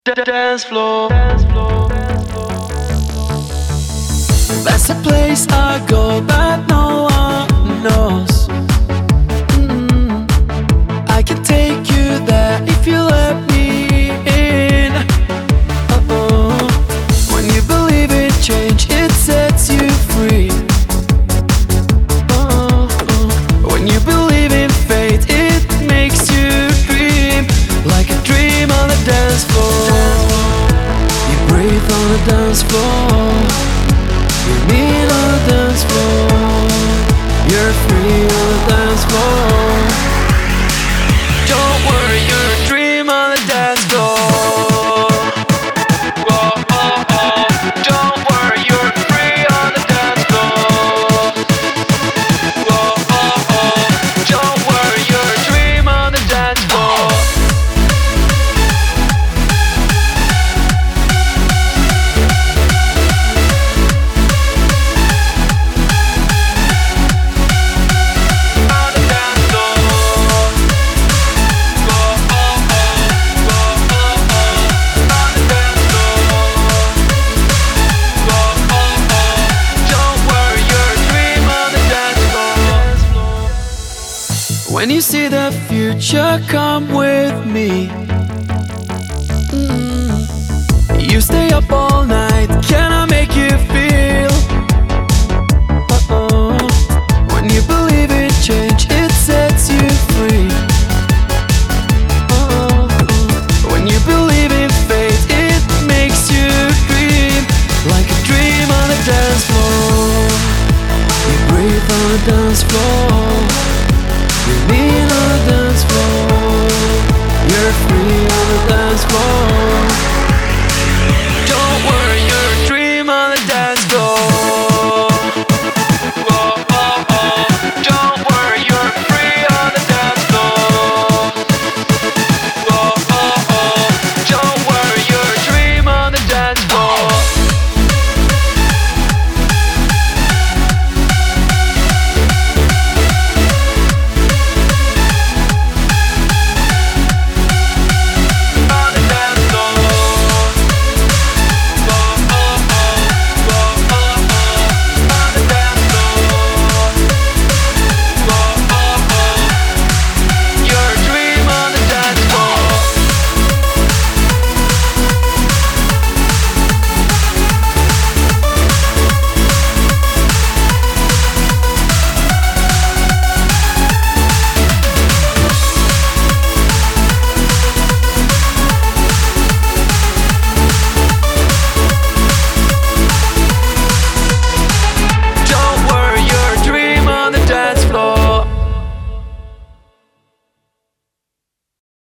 Dance floor. That's a place I go that no one knows. I can take you there if you let me in. When you believe in change, it sets you free. When you believe in fate, it makes you dream like a dream on the dance floor. You breathe on the dance floor. You meet on the dance floor. You're free on the dance floor. Don't worry, you're a dream on the dance floor. Whoa, oh, oh. Don't worry, you're free on the dance floor. Whoa, oh, oh. Don't worry, you're a dream on the dance floor. When you see the future, come with me. You stay up all